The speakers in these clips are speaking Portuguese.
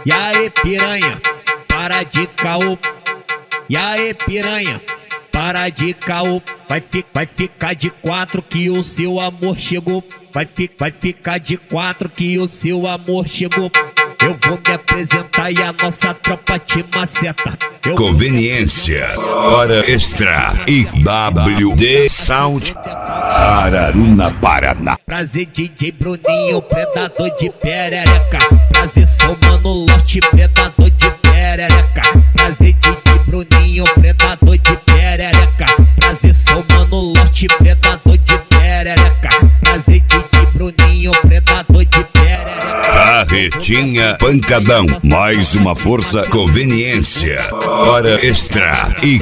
E aí piranha, para de caô. E aí piranha, para de caô. Vai ficar de quatro que o seu amor chegou. Vai ficar de quatro que o seu amor chegou. Eu vou me apresentar e a nossa tropa te maceta. Conveniência, hora extra e WD Sound, Araruna, Paraná. Prazer DJ Bruninho, predador de perereca. Prazer sou Mano Lote, predador de perereca. Prazer DJ Bruninho, predador de perereca. Prazer sou Mano Lote, predador de perereca. Prazer DJ Bruninho, predador de perereca. Carretinha Pancadão, mais uma força. Conveniência, hora extra e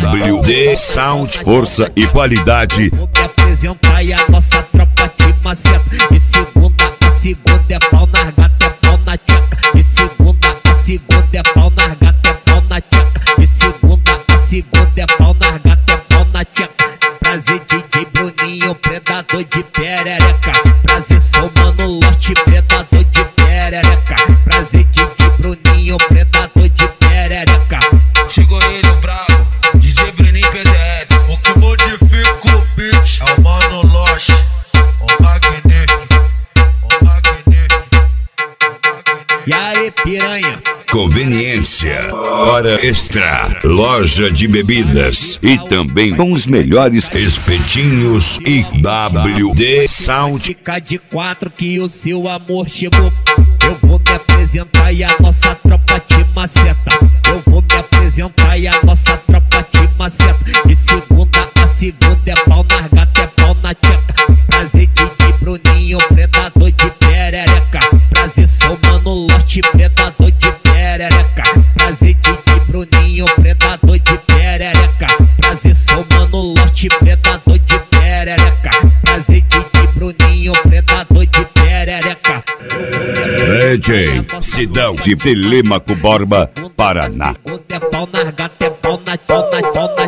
WD Sound, força e qualidade. Vou me apresentar e a nossa tropa te maceta. De segunda a segunda é pau nas gata, é pau na tcheca. De segunda a segunda é pau nas gata, é pau na tcheca. De segunda a segunda é pau nas gata, é pau na tcheca. Prazer DJ Bruninho, predador de perereca. Prazer sou Mano Lote, predador de perereca. Prazer DJ Bruninho, predador de perereca. Chegou ele, o brabo, DJ Bruninho PZS. O que modifica o beat é o Mano Lote, o magnífico, o magnífico, o magnífico. E aí piranha, Conveniência, hora extra, loja de bebidas e também com os melhores espetinhos e WD Sound. fica de quatro que o seu amor chegou. Eu vou me apresentar e a nossa tropa te maceta. Eu vou me apresentar e a nossa tropa te maceta. De segunda a segunda é pau nas gata, é pau na tcheca. Prazer DJ Bruninho, predador de perereca. Prazer sou Mano Lote, predador de perereca. Prazer DJ Bruninho, predador de perereca. Prazer sou Mano Lote, predador de perereca. Prazer DJ Bruninho, predador de perereca. DJ Sidão de Telêmaco Borba, Paraná. Segunda é pau nas gata, é pau na